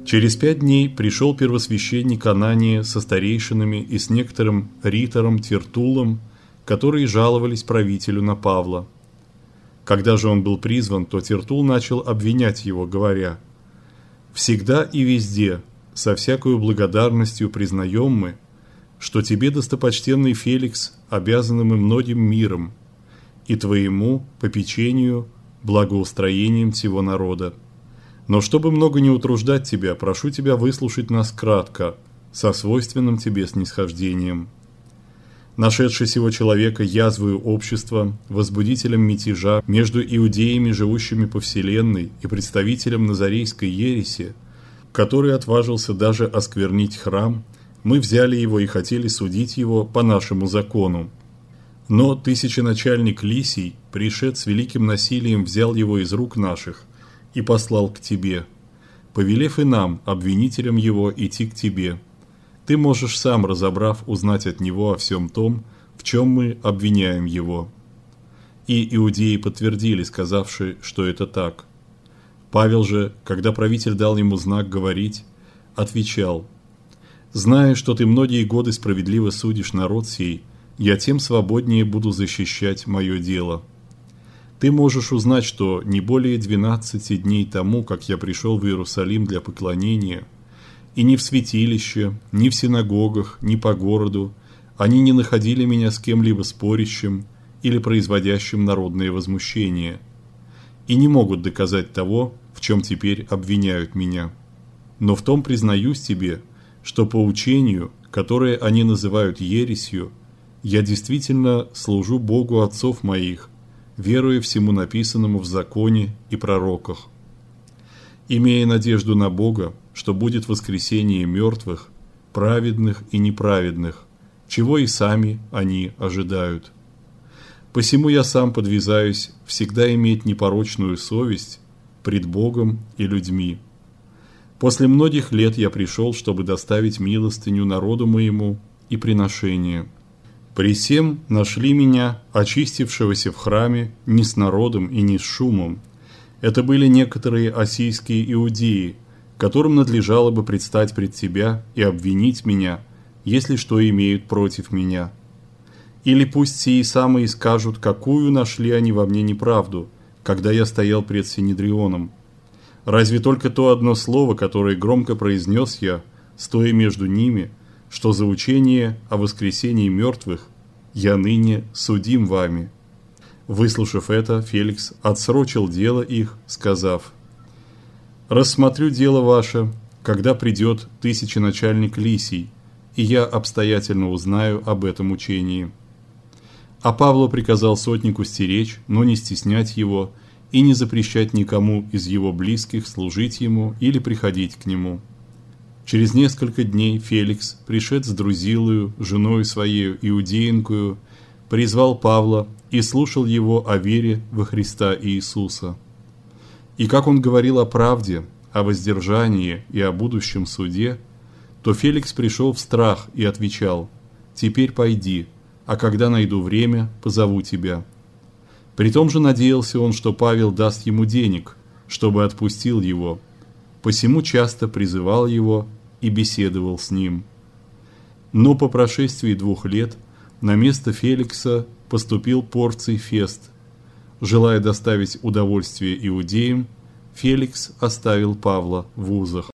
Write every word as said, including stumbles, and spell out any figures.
Через пять дней пришел первосвященник Анания со старейшинами и с некоторым ритором Тертуллом, которые жаловались правителю на Павла. Когда же он был призван, то Тертулл начал обвинять его, говоря: «Всегда и везде, со всякою благодарностью признаем мы, что тебе, достопочтенный Феликс, обязаны мы многим миром, и твоему попечению, благоустроением всего народа. Но чтобы много не утруждать тебя, прошу тебя выслушать нас кратко, со свойственным тебе снисхождением. Нашедший сего человека язвою общества, возбудителем мятежа между иудеями, живущими по вселенной, и представителем назарейской ереси, который отважился даже осквернить храм, мы взяли его и хотели судить его по нашему закону. Но тысяченачальник Лисий, пришед с великим насилием, взял его из рук наших и послал к тебе, повелев и нам, обвинителям его, идти к тебе. Ты можешь сам, разобрав, узнать от него о всем том, в чем мы обвиняем его». И иудеи подтвердили, сказавши, что это так. Павел же, когда правитель дал ему знак говорить, отвечал: «Зная, что ты многие годы справедливо судишь народ сей, я тем свободнее буду защищать мое дело. Ты можешь узнать, что не более двенадцати дней тому, как я пришел в Иерусалим для поклонения, и ни в святилище, ни в синагогах, ни по городу они не находили меня с кем-либо спорящим или производящим народное возмущение, и не могут доказать того, в чем теперь обвиняют меня. Но в том признаюсь тебе, что по учению, которое они называют ересью, я действительно служу Богу отцов моих, веруя всему написанному в законе и пророках, имея надежду на Бога, что будет воскресение мертвых, праведных и неправедных, чего и сами они ожидают. Посему я сам подвязаюсь всегда иметь непорочную совесть пред Богом и людьми. После многих лет я пришел, чтобы доставить милостыню народу моему и приношение. Присем нашли меня, очистившегося в храме, не с народом и не с шумом. Это были некоторые осийские иудеи, которым надлежало бы предстать пред тебя и обвинить меня, если что имеют против меня. Или пусть сии самые скажут, какую нашли они во мне неправду, когда я стоял пред Синедрионом. Разве только то одно слово, которое громко произнес я, стоя между ними, что за учение о воскресении мертвых я ныне судим вами». Выслушав это, Феликс отсрочил дело их, сказав: «Рассмотрю дело ваше, когда придет тысяченачальник Лисий, и я обстоятельно узнаю об этом учении». А Павлу приказал сотнику стеречь, но не стеснять его и не запрещать никому из его близких служить ему или приходить к нему. Через несколько дней Феликс, пришед с Друзилою, женою своею иудеинкою, призвал Павла и слушал его о вере во Христа Иисуса. И как он говорил о правде, о воздержании и о будущем суде, то Феликс пришел в страх и отвечал: «Теперь пойди, а когда найду время, позову тебя». Притом же надеялся он, что Павел даст ему денег, чтобы отпустил его, посему часто призывал его и беседовал с ним. Но по прошествии двух лет на место Феликса поступил Порций Фест. Желая доставить удовольствие иудеям, Феликс оставил Павла в узах.